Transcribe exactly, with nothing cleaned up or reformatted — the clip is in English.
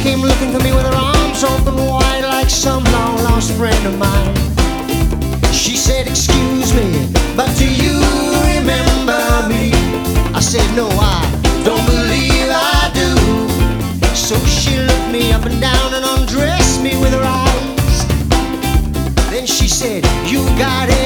came looking for me with her arms open wide like some long-lost friend of mine. She said, excuse me, but do you remember me? I said, no, I don't believe I do. So she looked me up and down and undressed me with her eyes. Then she said, you got it